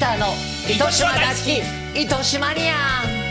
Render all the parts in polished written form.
ターの糸島大好き糸島ニアン。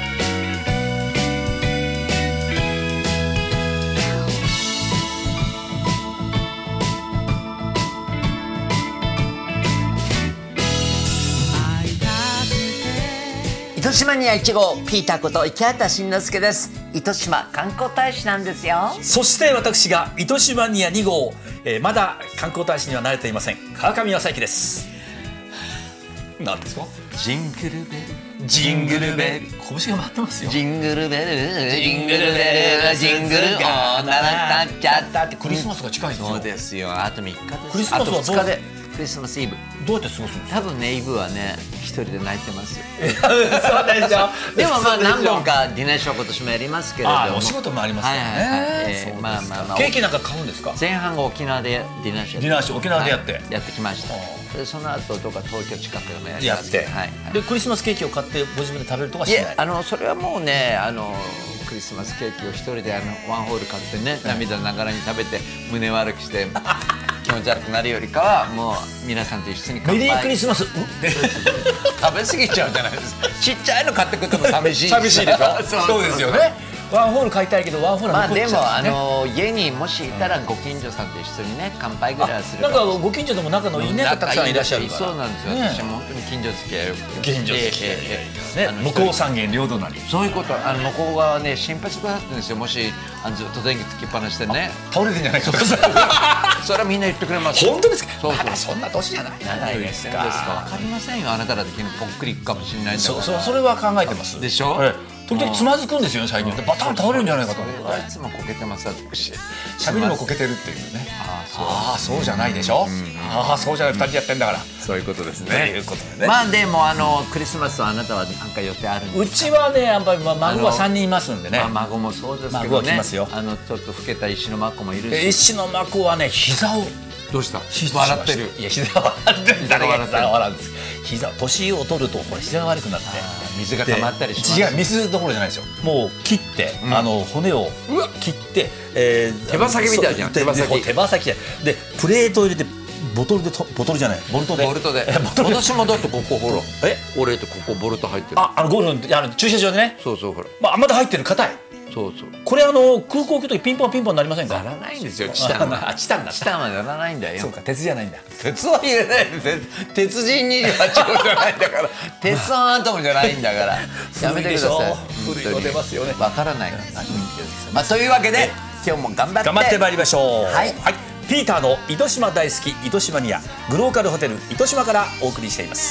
糸島ニア1号ピーターこと池畑慎之介です。糸島観光大使なんですよ。 そして私が糸島ニア2号、まだ観光大使には慣れていません川上正幸です。何ですか？ ジングルベルジングルベル、拳が回ってますよ。 ジングルベルジングルベルジングルが鳴っちゃったって。 クリスマスが近いですよ。 そうですよ。あと3日です。 クリスマスはあと2日でクリスマスイブ。 どうやって過ごすんですか？ 多分ね、イブはね一人で泣いてますよ。 そうでしょ。 でもまあ何本かディナーショー今年もやりますけれども、 お仕事もありますからね。 まあケーキなんか買うんですか？ 前半が沖縄でディナーショー沖縄でやってきました。でその後とか東京近くでもやりやって、 ます。 でクリスマスケーキを買ってご自分で食べるとかしない？ それはもうね、クリスマスケーキを一人でワンホール買ってね、涙ながらに食べて胸悪くして気持ち悪くなるよりかは、もう皆さんと一緒に乾杯。 メリークリスマス食べ過ぎちゃうじゃないですか。ちっちゃいの買ってくっても寂しい。 寂しいでしょ。そうですよね。ワンホール買いたいけどワンホールは残っちゃう。 まあでも家にもしいたらご近所さんと一緒にね乾杯ぐらいはするかなんかご近所でも仲のいいね、たくさんいらっしゃるから。 そうなんですよ。私も本当に近所付き合いよくて。 近所付き合いね、向こう三軒両隣。 そういうこと。向こう側はね心配してくださってるんですよ。もしずっと電気つきっぱなしでね倒れてんじゃないかとか。 それはみんな言ってくれます。 本当ですか？ そうまだそんな年じゃないじゃないですか。 わかりませんよ。あなたら的にぽっくりいくかもしれないんだから。 それは考えてますでしょ。 時々つまずくんですよね、最近。バタン倒れるんじゃないかと。 いつもこけてます。 喋りもこけてるっていうね。ああそうじゃないでしょ。ああそうじゃない、2人でやってんだから。 そういうことですね。 ということでね。 まあでもクリスマスはあなたは何か予定あるんですか？ うちはね、やっぱり孫は3人いますんでね。 孫もそうですけ孫どね。 は来ますよ。 ちょっと老けた石の孫もいるし。 石の孫はね、膝をどうした？ 笑ってる。いや、膝笑ってる。誰が笑うんです。膝、年を取るとこれ膝が悪くなって水が溜まったりします。 違う、水どころじゃないですよ。もう切って骨を切って手羽先みたいじゃん。手羽先でプレートを入れてボトルじゃない、ボルトで。 私もだってここほら。俺ってここボルト入ってる。 ゴルフ駐車場でね。 そうそうほら。 まだ入ってる、硬い。 そうそう。 これ空港行くときピンポンピンポンなりませんか？ ならないんですよ。チタンはならないんだよ。 そうか、鉄じゃないんだ。 鉄は入れない。鉄人28号じゃないんだから。鉄腕アトムじゃないんだから。やめてください。 古いの出ますよね。 わからない。というわけで今日も頑張ってまいりましょう。 はい。 ピーターの糸島大好き糸島ニアグローカルホテル糸島からお送りしています。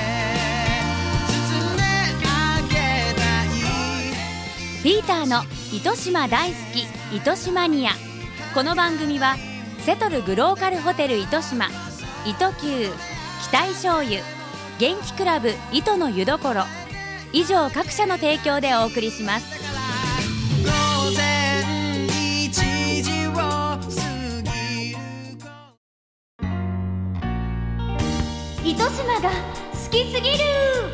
ピーターの糸島大好き糸島ニア。この番組はセトルグローカルホテル糸島、糸球、期待醤油、元気クラブ糸の湯どころ以上各社の提供でお送りします。糸島が好きすぎる。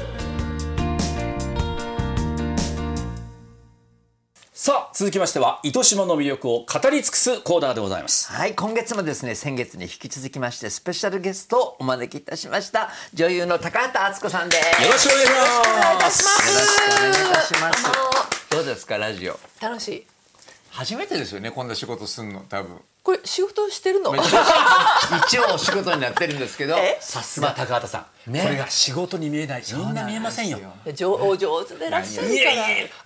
さあ続きましては糸島の魅力を語り尽くすコーナーでございます。 はい、今月もですね、先月に引き続きましてスペシャルゲストをお招きいたしました。女優の高畑敦子さんです。 よろしくお願いします。 よろしくお願いいたします。どうですか、ラジオ？ 楽しい。 初めてですよね、こんな仕事すんの。多分これ仕事してるの？ 一応お仕事になってるんですけど、 さすが高畑さん、これが仕事に見えない。みんな見えませんよ。 お上手でいらっしゃるから。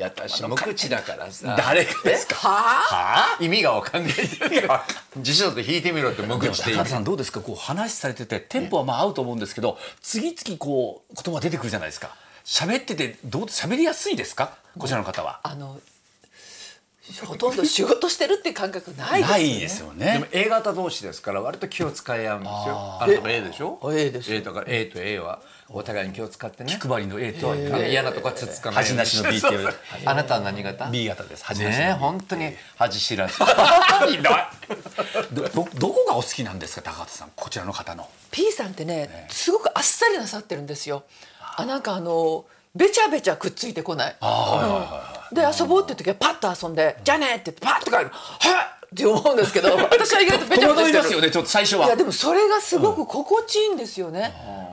私無口だからさ。 誰がですか？ 意味がわかんない。辞書で引いてみろって無口で。 高畑さんどうですか？こう話されててテンポは合うと思うんですけど、次々こう言葉出てくるじゃないですか。喋ってて喋りやすいですか？こちらの方は。 ほとんど仕事してるっていう感覚ないですよね。 ないですよね。 でも A 型同士ですから割と気を使い合うんですよ。あなたも A でしょ？ A です。 A だから A と A はお互いに気を使ってね。 気配りの A と嫌なとこはつつかない。 恥なしの B っていう。 あなたは何型？ B 型です。恥なしの B。 本当に恥知らず。 どこがお好きなんですか、高畑さん、こちらの方の。 P さんってね、すごくあっさりなさってるんですよ。なんかべちゃべちゃくっついてこない。で遊ぼうっていう時はパッと遊んでじゃあねって言ってパッと帰る。はっって思うんですけど、私は意外とべちゃべちゃしてる。 戸惑いますよね、ちょっと最初は。 いやでもそれがすごく心地いいんですよね。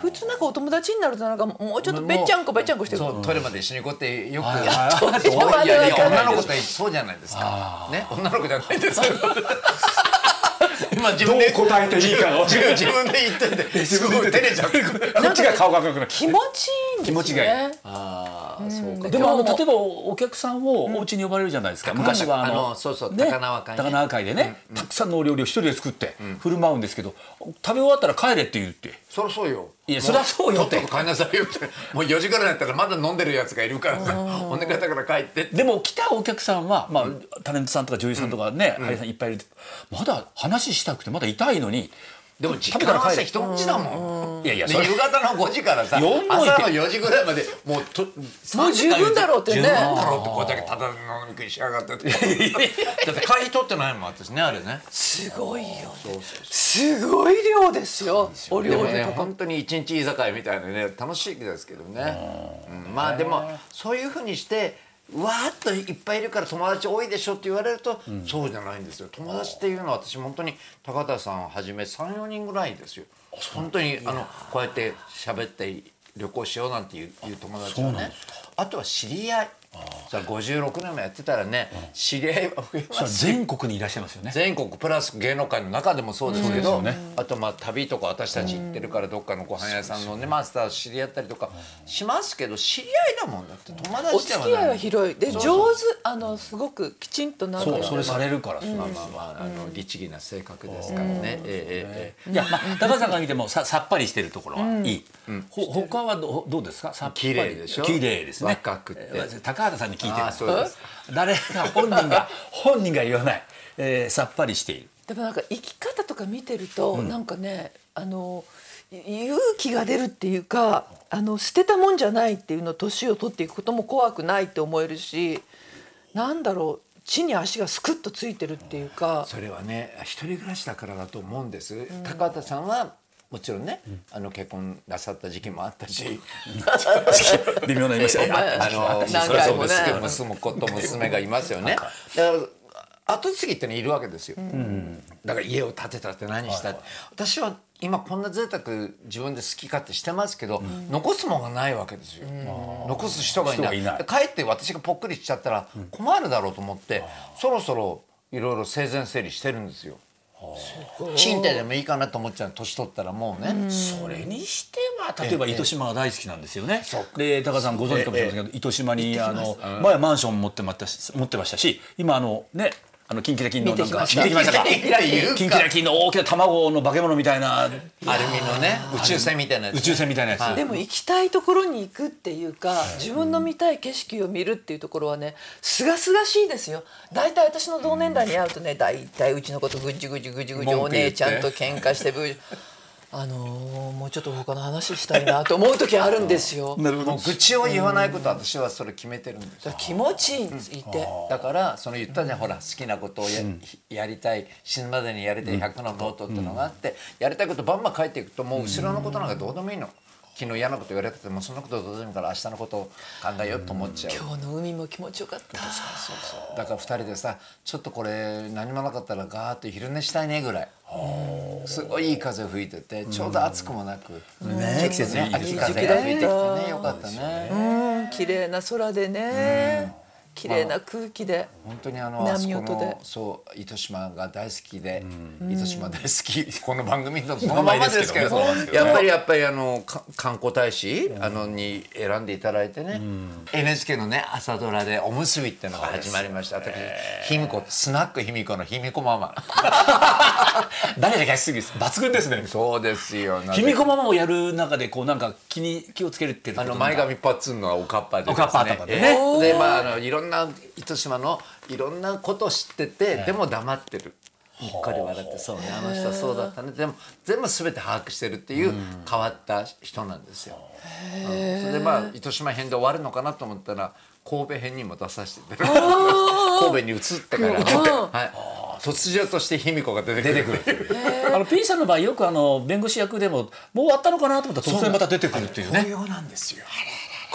普通なんかお友達になるとなんかもうちょっとべっちゃんこしてる。 そうトイレまで一緒に行こうってよくトイレまでは行かない女の子ってそうじゃないですかね、女の子じゃないですけど今自分で答えていいか自分で言っててすごい照れちゃってこっちが顔が赤くなる。 気持ちいいんですね。 気持ちがいい。 そうか。 でも例えばお客さんをお家に呼ばれるじゃないですか。昔はそうそうね高輪会ね高輪会でね、たくさんのお料理を一人で作って振る舞うんですけど、食べ終わったら帰れって言って。 そりゃそうよ。 いやそりゃそうよって。 とっとと帰んなさいよって。もう4時ぐらいになったらまだ飲んでるやつがいるからさ、お願いだから帰ってって。 でも来たお客さんは、まあタレントさんとか女優さんとかね、俳優さんいっぱいいる。まだ話したくてまだ痛いのに。 でも時間はさ人んちだもん。 いやいや、 夕方の5時からさ、朝の4時ぐらいまでもう十分だろうってね。 十分だろうってこれだけただの飲み食いしやがってって。だって会費取ってないもん私ねあれね。 すごいよ。すごい量ですよ。お料理でもねとか。 本当に一日居酒屋みたいなね楽しいですけどね。まあでもそういうふうにしてわーっといっぱいいるから友達多いでしょって言われると、そうじゃないんですよ。友達っていうのは私本当に高田さんをはじめ 3,4 人ぐらいですよ。本当にこうやって喋って旅行しようなんていう友達はね。あとは知り合い。さあ56年もやってたらね、知り合いは増えますよ。 全国にいらっしゃいますよね。 全国プラス芸能界の中でもそうですけど、あとまあ旅とか私たち行ってるからどっかのご飯屋さんのねマスター知り合ったりとかしますけど、知り合いだもんだって友達ではない。 お付き合いは広いで上手すごくきちんとなんかそれされるから。 律儀な性格ですからね。 いやまあ高田さんから見てもさっぱりしてるところはいい。他はどうですか。さっぱり綺麗でしょ。 綺麗ですね。 若くて。 高畑さんに聞いてる。 そうです。 誰が本人が言わない、さっぱりしている。 でもなんか生き方とか見てると、なんかね勇気が出るっていうか捨てたもんじゃないっていうの、年を取っていくことも怖くないって思えるし、なんだろう地に足がスクッとついてるっていうか。 それはね一人暮らしだからだと思うんです。高畑さんはもちろんね、結婚なさった時期もあったし微妙な言いましたね。 何回もね娘子と娘がいますよね。だから後継ぎってのいるわけですよ。だから家を建てたって何したって、私は今こんな贅沢自分で好き勝手してますけど、残すものがないわけですよ。残す人がいない。かえって私がぽっくりしちゃったら困るだろうと思って、そろそろいろいろ生前整理してるんですよ。賃貸でもいいかなと思っちゃう。年取ったらもうね。 それにしては例えば糸島が大好きなんですよね。で高田さんご存知かもしれませんけど、糸島に前はマンション持ってましたし、今ねキンキラキンのなんか見てきましたか。キンキラキンの大きな卵の化け物みたいなアルミのね宇宙船みたいなやつ。 でも行きたいところに行くっていうか、自分の見たい景色を見るっていうところはね、すがすがしいですよ。だいたい私の同年代に会うとね、だいたいうちのことぐじぐじお姉ちゃんと喧嘩してもうちょっと他の話したいなと思う時あるんですよ。 もう愚痴を言わないこと、私はそれ決めてるんですよ。 気持ちいいて、 だから言ったじゃん、ほら好きなことをやりたい、死ぬまでにやりたい100のノートっていうのがあって、やりたいことバンバン書いていくと、もう後ろのことなんかどうでもいいの。昨日嫌なこと言われててもそんなことどうでもいいから明日のことを考えようと思っちゃう。 今日の海も気持ちよかった。 だから2人でさ、ちょっとこれ何もなかったらガーッと昼寝したいねぐらい、すごいいい風吹いてて、ちょうど暑くもなく、季節ね、秋風が吹いてきてね、よかったね。 綺麗な空でね、綺麗な空気で、 本当にあそこのそう糸島が大好きで、糸島大好きこの番組のそのままですけど、やっぱり観光大使に選んでいただいてね、NHK のね朝ドラでおむすびっていうのが始まりました。私卑弥呼、スナック卑弥呼の卑弥呼ママ誰だかすぎ抜群ですね。 そうですよ。 卑弥呼ママをやる中でなんか気をつけるっていうこと、 前髪パッツンのおかっぱでですね、 おかっぱ頭でね、 でいろんな糸島のいろんなことを知ってて、でも黙ってる、にっこり笑って、そうね、あの人はそうだったね、でも全部全て把握してるっていう変わった人なんですよ。それで糸島編で終わるのかなと思ったら神戸編にも出させていただいて、神戸に移ってから、突如として卑弥呼が出てくる。 P さんの場合よく弁護士役でももう終わったのかなと思ったら突然また出てくるっていうね。 紅葉なんですよ。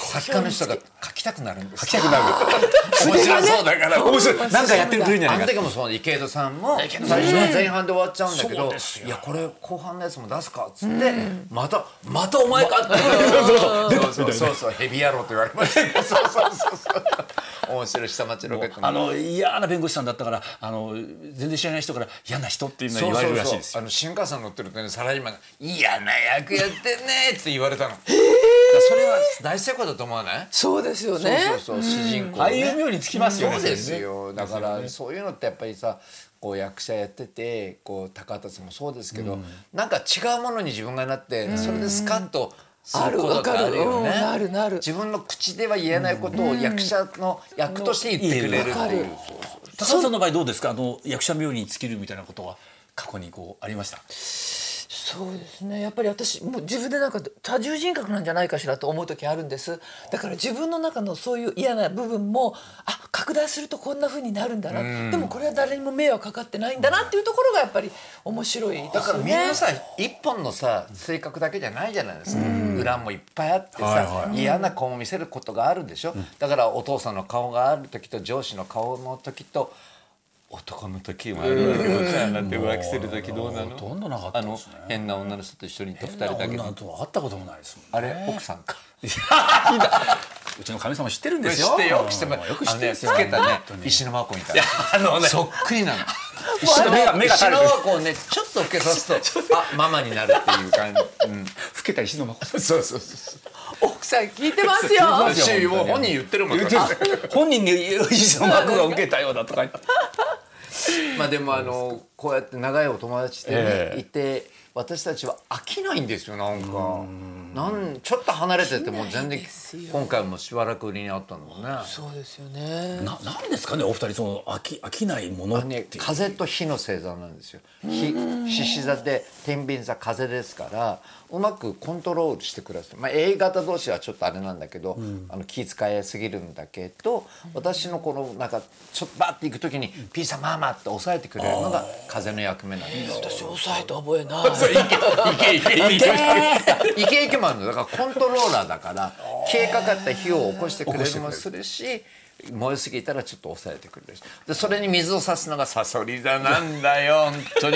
作家の人が書きたくなるんです。 書きたくなる。面白そうだから面白い。なんかやってくるんじゃないか。 あの時もそう池井戸さんも最初は前半で終わっちゃうんだけど、いやこれ後半のやつも出すかっつってまたお前かってそうヘビ野郎って言われました。そう面白い下町ロケット嫌な弁護士さんだったから全然知らない人から嫌な人っていうのは言われるらしいですよ。 新幹線乗ってるとねサラリーマンが嫌な役やってんねって言われたの。それは大成功だと思わない？ そうですよね。 そう主人公ああいう妙につきますよね。 そうですよ。だからそういうのってやっぱりさこう役者やっててこう高畑さんもそうですけど、なんか違うものに自分がなってそれでスカッとすることがあるよね。 なる。 自分の口では言えないことを役者の役として言ってくれるっていう。 高畑さんの場合どうですか？役者冥利に尽きるみたいなことは過去にこうありました？ そうですね。やっぱり私もう自分でなんか多重人格なんじゃないかしらと思う時あるんです。だから自分の中のそういう嫌な部分も拡大するとこんな風になるんだな。でもこれは誰にも迷惑かかってないんだなっていうところがやっぱり面白いですよね。 だからみんなさ一本のさ性格だけじゃないじゃないですか。裏もいっぱいあってさ嫌な顔を見せることがあるでしょ。だからお父さんの顔がある時と上司の顔の時と男の時もあるわけよ。だって浮気する時どうなの？ ほとんどなかったですね。 変な女の人と一緒にいた2人だけ変な女とは会ったこともないですもんね。 あれ奥さんか。 うちの神様知ってるんですよ。 知ってよ。知ってます。よく知ってる。つけたね石の真子みたいな。そっくりなの。 石の目が石の真子をねちょっと老けさすとママになるっていう感じ。 老けた石の真子。 そう。 奥さん聞いてますよ。 もう本人言ってるもん。 本人に石の真子が受けたようだとか言って。 まあでもこうやって長いお友達でいて私たちは飽きないんですよ。なんかちょっと離れてても全然今回もしばらく売りにあったのもね。 そうですよね。 なんですかねお二人その飽きないものっていう。 風と火の星座なんですよ。獅子座で天秤座風ですからうまくコントロールしてください。A 型同士はちょっとあれなんだけど、気遣いすぎるんだけど私のこのなんかちょっとバッて行く時にPさんママって抑えてくれるのが風の役目なんです。 私抑えて覚えない。 イケイケもあるのだからコントローラーだから消えかかった火を起こしてくれるもするし燃えすぎたらちょっと抑えてくれるしでそれに水を差すのがサソリ座なんだよ本当に。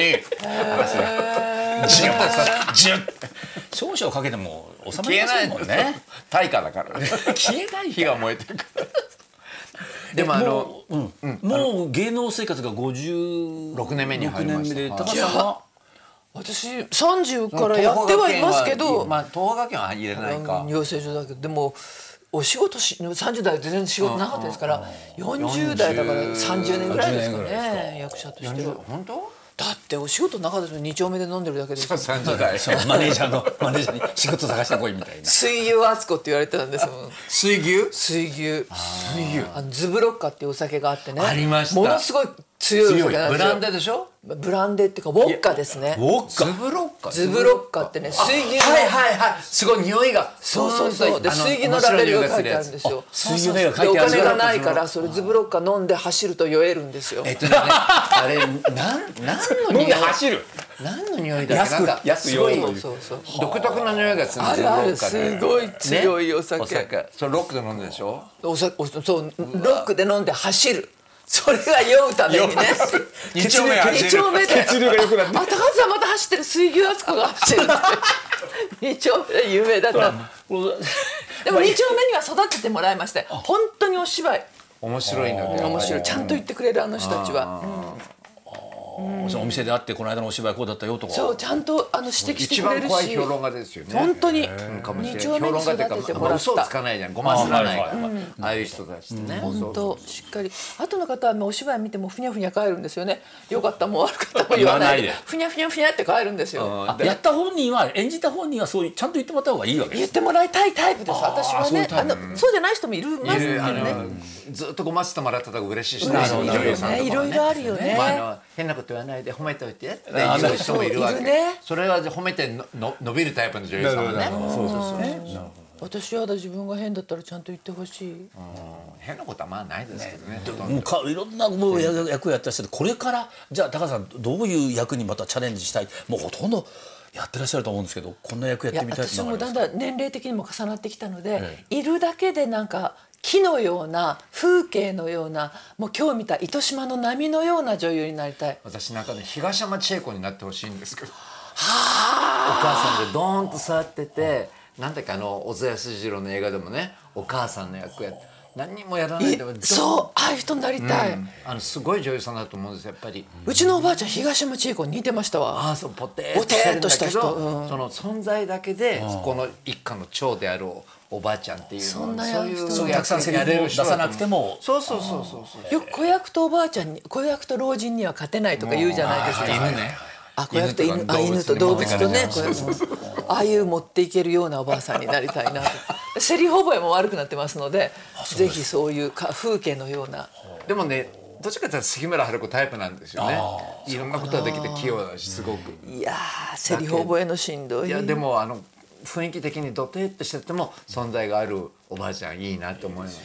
ジュッ少々かけても収まりませんもんね。 大火だから消えない火が燃えてるからでももう芸能生活が56 年目に入りました。 高さんは私30からやってはいますけど東華圏は入れないか養成所だけどでもお仕事30代は全然仕事なかったですから40代だから30年ぐらいですかね役者としては。 本当？ だってお仕事なかったですよ2丁目で飲んでるだけですよ。 30代マネージャーに仕事探してこいみたいな。 水牛敦子って言われてたんですもん。 水牛ズブロッカっていうお酒があってねありました。 ものすごい強いお酒なんですよ。 ブランデーでしょ？ ブランデーっていうかウォッカですね。 ウォッカズブロッカってね水牛のすごい匂いがそうで水牛のラベルが書いてあるんですよ。 水牛の絵が書いてある。 お金がないからそれズブロッカ飲んで走ると酔えるんですよ。 あれ何の匂い走る何の匂いだっけなんかすごい独特な匂いがする。 あるすごい強いお酒。 それロックで飲んでるでしょ？ そうロックで飲んで走る。それが酔うためにね。 2丁目で血流が良くなって。 高津さんまた走ってる水牛敦子が走る。2丁目で有名だった。でも2丁目には育ててもらいましたよ。本当にお芝居面白いんだけど面白いちゃんと言ってくれるあの人たちは。 お店で会ってこの間のお芝居こうだったよとかそうちゃんと指摘してくれるし一番怖い評論家ですよね。 本当に 2 丁目に育ててもらった嘘をつかないじゃんごますらないからああいう人たちってね本当しっかり後の方はお芝居見てもふにゃふにゃ帰るんですよね。よかったも悪かったも言わないでふにゃふにゃふにゃって帰るんですよ。 やった本人は演じた本人はそうちゃんと言ってもらった方がいいわけです。 言ってもらいたいタイプです私はね。そうじゃない人もいますけどね。 ずっとごませてもらったら嬉しいしいろいろあるよね。 変なこと言わないで褒めておいてって言う人もいるわけ。それは褒めて伸びるタイプの女優さんはね。 私は自分が変だったらちゃんと言ってほしい。 変なことはまあないですけどね。 いろんな役をやった人でこれからじゃあ高橋さんどういう役にまたチャレンジしたい。もうほとんどやってらっしゃると思うんですけど、こんな役やってみたいって私もだんだん年齢的にも重なってきたので、 えいるだけでなんか木のような風景のような、もう今日見た糸島の波のような女優になりたい。 私なんかね東山千恵子になってほしいんですけど、お母さんでドーンと座ってて、なんだっけ小津安二郎の映画でもねお母さんの役やって何にもやらないでもそうああいう人になりたい、 すごい女優さんだと思うんですよやっぱり。 うちのおばあちゃん東山千恵子に似てましたわ。 そうポテポテーっとした人その存在だけでこの一家の長であるおばあちゃんっていうそんなそういう人たくさんセリフを出さなくても、 そうよく子役とおばあちゃんに、子役と老人には勝てないとか言うじゃないですか。 犬ね。 子役と犬、犬と動物とね、ああいう持っていけるようなおばあさんになりたいなと。セリフ覚えも悪くなってますので、ぜひそういう風景のような。 でもね、どっちかというと杉村春子タイプなんですよね。いろんなことができて器用だしすごく。 いやー、セリフ覚えのしんどい。 いやでも雰囲気的にドテッとしてても存在があるおばあちゃんいいなと思います。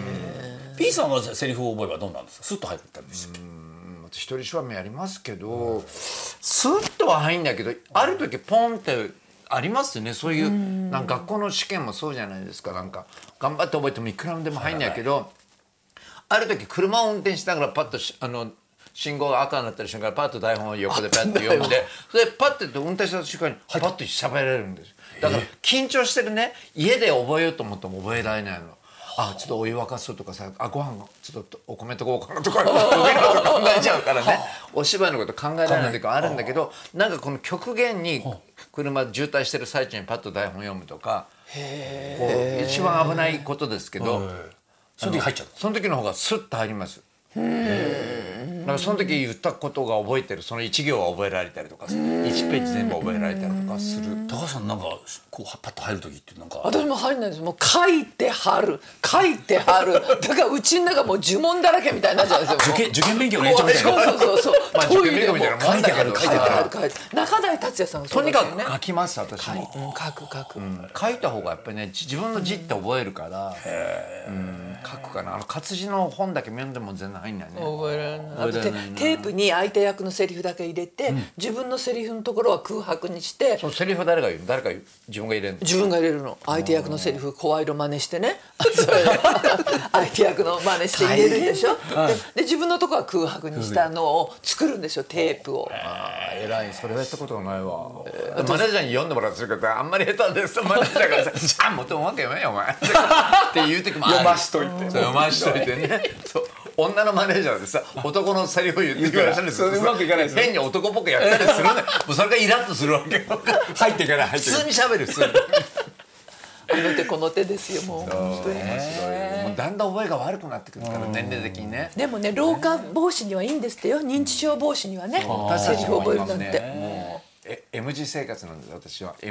P さんはセリフ覚えはどうなんですか？スッと入ったんでしたっけ？ 一人手話もやりますけど、スッとは入んだけど、ある時ポンってありますよね。そういうなんか学校の試験もそうじゃないですか。なんか頑張って覚えてもいくらでも入んだけど、ある時車を運転しながらパッと信号が赤になったり瞬間パッと台本を横でパッと読んで、それでパッと運転した瞬間にパッと喋れるんです。だから緊張してるね、家で覚えようと思っても覚えられないの。ちょっとお湯沸かそうとかさ、ご飯ちょっとお米とこうかなとか余計なこと考えちゃうからね、お芝居のこと考えられない時はあるんだけど、なんかこの極限に車渋滞してる最中にパッと台本読むとか、こう一番危ないことですけど、 その時入っちゃう。 その時の方がスッと入ります。だからその時言ったことが覚えてる、その1行は覚えられたりとか、1ページ全部覚えられたりとかする。 高橋さんなんかこうパッと入る時ってなんか。 私も入んないです。もう書いて貼るだからうちの中もう呪文だらけみたいになっちゃうんですよ。 受験勉強の延長みたいな。 そう受験勉強みたいなもんだけど、 書いて中台達也さんがそとにかうですよね。 く書きます私も。 書く。 書いた方がやっぱりね、自分の字って覚えるから、書くかな。活字の本だけ読んでも全然入んないね。 覚えられない。あとテープに相手役のセリフだけ入れて、自分のセリフのところは空白にして。 そのセリフ誰が言うの？誰か言う？自分が入れるの？ 自分が入れるの。相手役のセリフ声色真似してね。相手役の真似して入れるでしょ。で自分のところは空白にしたのを作るんですよ、テープを。 偉い。それはやったことがないわ。マネージャーに読んでもらってるから、あんまり下手ですとマネージャーがさ、もっとうまく読めよお前って言う時もある。 読ましといて。 読ましといてね。そう女のマネージャーでさ、男のセリフを言って言われたりすると、 うまくいかないです。 変に男っぽくやったりするね。もうそれがイラッとするわけよ。 入っていかない。 普通に喋る。普通に。 あの手この手ですよ、もう本当に。 もうだんだん覚えが悪くなってくるから、年齢的にね。 でもね、老化防止にはいいんですってよ。認知症防止にはね、セリフ覚えるなんて。 もうM 字生活なんです私は。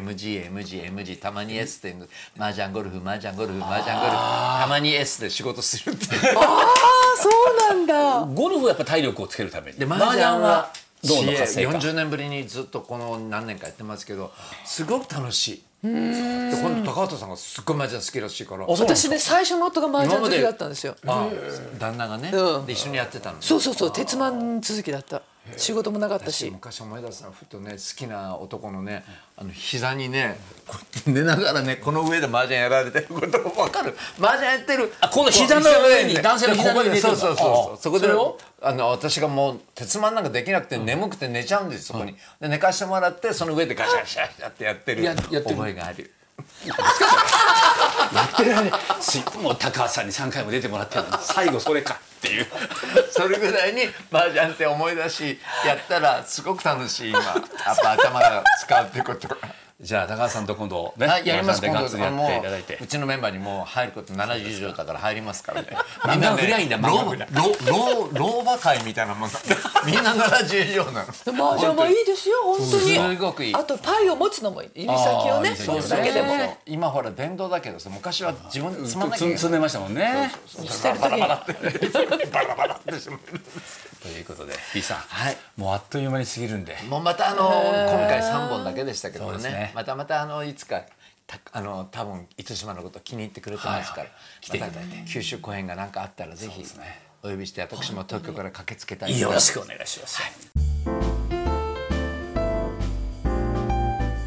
MG たまに S って麻雀ゴルフたまに S で仕事するっていう。 そうなんだ。 ゴルフはやっぱ体力をつけるために。 で麻雀はどうの活性化。 40年ぶりにずっとこの何年かやってますけど、すごく楽しい。で今度高畑さんがすっごい麻雀好きらしいから。 私ね、最初の夫が麻雀好きだったんですよ。 旦那がね、で一緒にやってたの。 そう鉄マン続きだった。仕事もなかったし。 昔思い出すのはふとね、好きな男のね、膝にねこうやって寝ながらね、この上で麻雀やられてること分かる？麻雀やってる。 この膝の上に男性の膝の上に寝てる。 そうそこで私がもう鉄マンなんかできなくて眠くて寝ちゃうんです、そこに。で寝かしてもらって、その上でガシャガシャガシャってやってる覚えがある。 やってるね。もう高橋さんに3回も出てもらってるのに最後それかっていう。 それぐらいに麻雀って思い出しやったらすごく楽しい。今やっぱ頭が使うってことが。 じゃあ高橋さんと今度ね、 やります。今度ガッツリやっていただいて、 うちのメンバーにもう入ること70以上だから入りますからね。 みんな振りゃいいんだ。 老婆会みたいなもんだ。みんな70以上なの。 麻雀はいいですよ、本当に。 すごくいい。 あとパイを持つのも指先をね、 そうだけでも。 今ほら電動だけどさ、昔は自分でつまんなきゃいけない。 積んでましたもんね。 バラバラってしまう。 ということで B さん、もうあっという間に過ぎるんで、 もうまた今回3本だけでしたけどね。またいつか多分糸島のこと気に入ってくれてますから、来ていただいて九州公演が何かあったらぜひお呼びして、私も東京から駆けつけたい。 よろしくお願いします。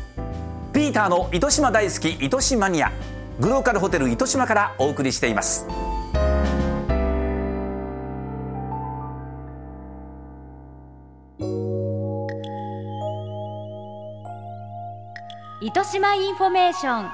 ピーターの糸島大好き糸島マニア、グローカルホテル糸島からお送りしています。 糸島インフォメーション。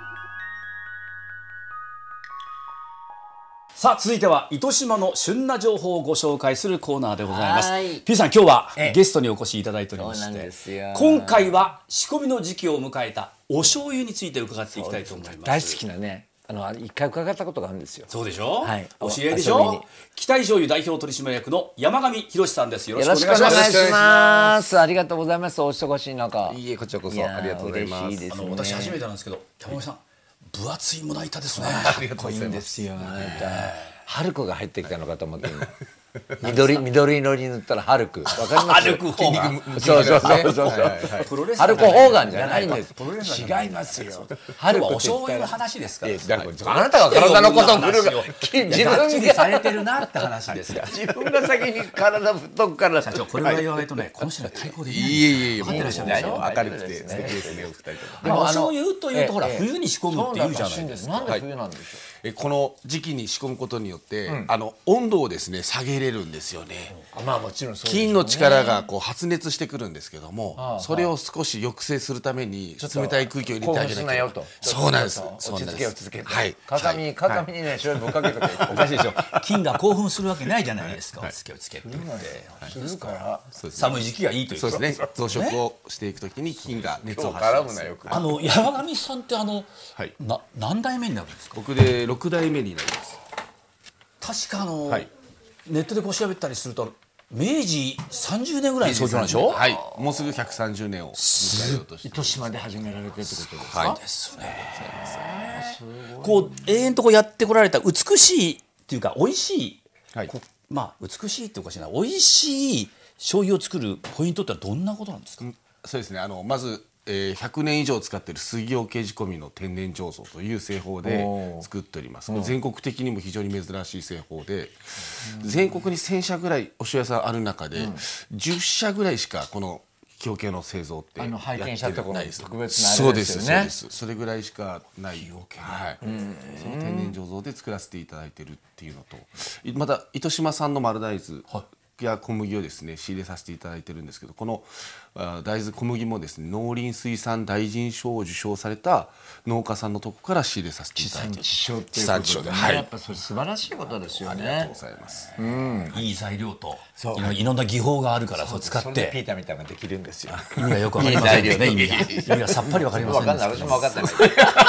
さあ続いては糸島の旬な情報をご紹介するコーナーでございます。 はい P さん、今日はゲストにお越しいただいておりまそうなんしてですよ、 今回は仕込みの時期を迎えたお醤油について伺っていきたいと思います。 大好きなね、一回伺ったことがあるんですよ。 そうでしょ、 はいお知り合いでし遊びにょ。北井醤油代表取締役の山上博さんです。よろしよくお願いします。 ろしくお願いします。ありがとうございます。お忙しい中。 いいえ、こちらこそありがとうございます。 嬉しいですね。 私初めてなんですけど、山上さん分厚い胸板ですね。 ありがとうございいいんま。 ですすよ。春子が入ってきたのかと思って今。緑色に塗ったらハルク。わかります？ ハルクホーガン。 そうそうそうそう。 プロレスラーハルコ・ホーガンじゃないんです。 プロレスラーじゃない違いますよ。 ハルコお醤油の話ですから。 だからあなたが体のことを振るが自がっち分りさがれてるなって話ですから。 自分が先に体振っとくから社長、これぐらい言わないとね、この人は対抗できないんですよ。 いえいえ、 分かってらっしゃるでしょ。 明るくて素敵ですね、お二人とも。 でもお醤油というとほら冬に仕込むって言うじゃないですか。 なんで冬なんでしょこの時期に仕込むことによって、温度をですね下げれるんですよね。 う。まあもちろんそう。 菌の力がこう発熱してくるんですけども、それを少し抑制するために冷たい空気を入れてあげなきゃいけない。そうなんです。 落ち着け落ち着け。 はい。 鏡にね醤油ぶっかけとけ。 おかしいでしょ。菌が興奮するわけないじゃないですか。おつけをつけって言ってするから。 そうですね。 寒い時期がいいという。 そうですね。増殖をしていくときに菌が熱を発します。 よく。 山上さんってはい。 何代目になるんですか。 僕で6代目になります。 確かはい。 ネットでこう調べたりすると明治30年ぐらいの創業なんでしょ。 はい。もうすぐ130年を迎えようとして。 糸島で始められてるってことですか。 はい。 ですね。こう永遠とこうやってこられた美しいっていうか美味しい、 はいこうまあ美しいっておかしいな、美味しい醤油を作るポイントってどんなことなんですか。 そうですね。まず、100年以上使っている杉桶仕込みの天然醸造という製法で作っております。全国的にも非常に珍しい製法で、全国に1000社ぐらいお醤油屋さんある中で、10社ぐらいしかこの木桶の製造ってやって拝見したところないです。 特別なあそうでれですよね。 すそうです。それぐらいしかない。はい。その天然醸造で作らせていただいているっていうのと、また糸島産の丸大豆や小麦をですね仕入れさせていただいてるんですけど、この大豆小麦もですね農林水産大臣賞を受賞された農家さんのとこから仕入れさせていただいている。 地産地消で、はい。 やっぱそれ素晴らしいことですよありがとうねご。ざいます。 いい材料といろんな技法があるからそう使っそれでピてーターみたいなのができるんですよ。 意味がよくわかりませんけどね。意味がさっぱりわかりませんわかんない。 ですけど私も分かってない。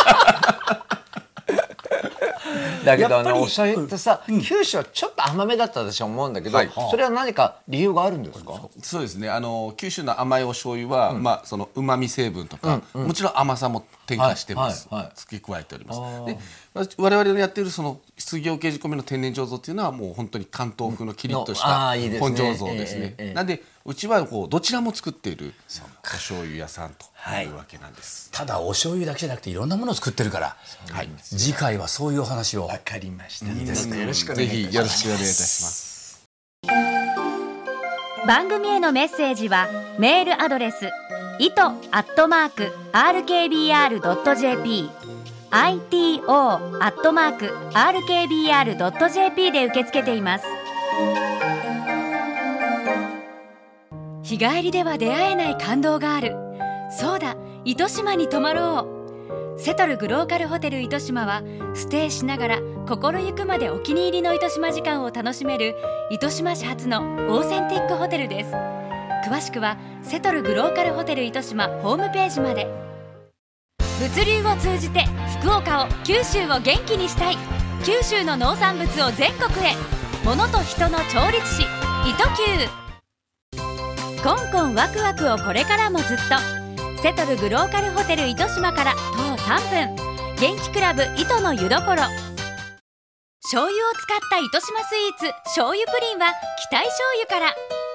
だけどやっぱりお醤油ってさ、九州はちょっと甘めだったと私は思うんだけど、 はいそれは何か理由があるんですか。 そうですね。九州の甘いお醤油は、まあその旨味成分とか、もちろん甘さも添加してます。 はいはいはい付け加えております。で、我々のやっているその杉桶仕込みの天然醸造っていうのはもう本当に関東風のキリッとしたいいですね本醸造ですね。なんでうちはこうどちらも作っているお醤油屋さんというわけなんです。 ただお醤油だけじゃなくていろんなものを作ってるから、 はい。 次回はそういうお話を。 わかりました。いいですね。よろしくお願ぜいします。 ひよろしくお願いいたします。 番組へのメッセージはメールアドレスito@rkbr.jp ito@rkbr.jp で受け付けています。日帰りでは出会えない感動がある。そうだ、糸島に泊まろう。セトルグローカルホテル糸島はステイしながら心ゆくまでお気に入りの糸島時間を楽しめる糸島市初のオーセンティックホテルです。詳しくはセトルグローカルホテル糸島ホームページまで。物流を通じて福岡を九州を元気にしたい。九州の農産物を全国へ。物と人の調律師糸球。コンコンワクワクをこれからもずっと。セトルグローカルホテル糸島から徒歩3分。元気クラブ糸の湯どころ。醤油を使った糸島スイーツ醤油プリンは期待醤油から。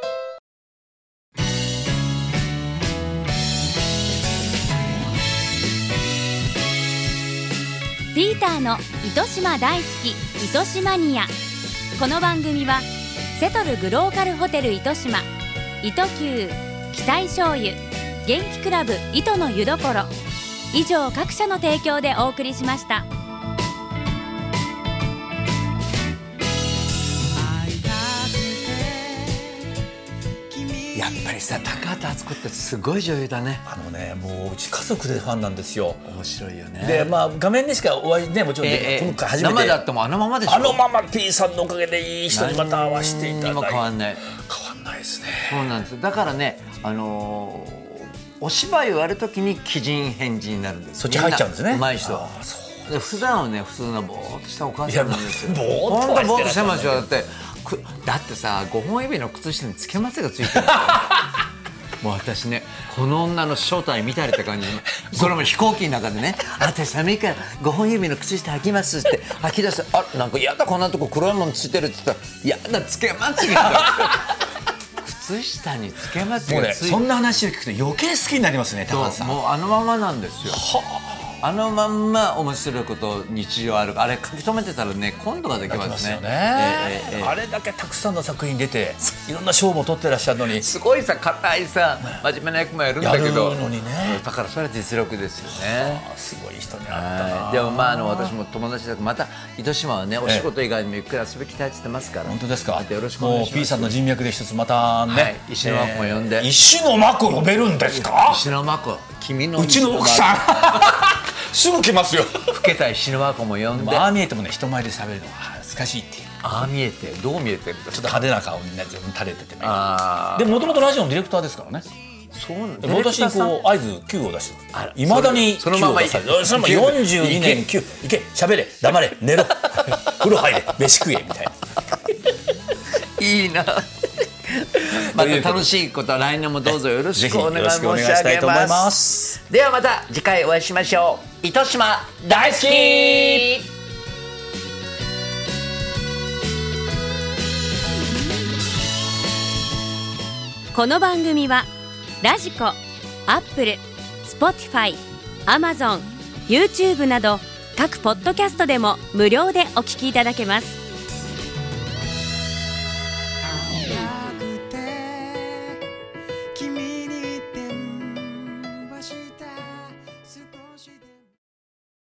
ピーターの糸島大好き糸島ニア。この番組はセトルグローカルホテル糸島、糸球、期待醤油、元気クラブ糸の湯どころ、 以上各社の提供でお送りしました。 やっぱりさ、高畑敦子ってすごい女優だね。 もううち家族でファンなんですよ。 面白いよね。 で画面でしかお会いね、もちろん今回初めて生だってもあのままでしょ。 あのまま P さんのおかげでいい人にまた会わせていただいて。 何にも変わんないですね。 そうなんです。だからね、お芝居をやるときに奇人変人になるんです。 そっち入っちゃうんですね。 上手い人は。で普段はね、普通のぼーっとしたお母さんなんですよ。 ぼーっとしてますよ。だってさ、5本指の靴下につけまつげがついてるもう私ね、この女の正体見たりって感じで、それも飛行機の中でね、私寒いから5本指の靴下履きますって履き出して、なんかやだ、こんなとこ黒いものついてるって言ったら、やだ、つけまつげ靴下につけまつげがついてる。 そんな話を聞くと余計好きになりますね、高橋さん。 もうあのままなんですよ。あのまんま面白いこと日常ある。あれ書き留めてたらね、コントができますね。 あれだけたくさんの作品出ていろんな賞も取ってらっしゃるのに、 すごいさ、硬いさ、真面目な役もやるんだけど、 やるのにね、 だからそれは実力ですよね。 すごい人に会ったな。 でも私も友達だけど、また糸島はね、お仕事以外にもゆっくり遊び来たいって言ってますから。 本当ですか。 よろしくお願いします。 もう P さんの人脈で一つまたね、 石の真子も呼んで。 石の真子呼べるんですか。 石の真子、君のうちの奥さんすぐ来ますよ。 老けた石の真子も呼んで。 ああ見えてもね、人前で喋るのは恥ずかしいっていう。 ああ見えて、どう見えてるんですか。 ちょっと派手な顔にね、自分垂れててね。でもともとラジオのディレクターですからね。 そうなんだ。 私にこう合図 Q を出していまだに Q を出される。それも42年 Q、いけ、喋れ、黙れ、寝ろ、風呂入れ、飯食えみたいな。 いいな。また楽しいことは来年もどうぞよろしくお願い申し上げます。ではまた次回お会いしましょう。糸島大好き。 この番組はラジコ、アップル、スポティファイ、アマゾン、YouTube など各ポッドキャストでも無料でお聞きいただけます。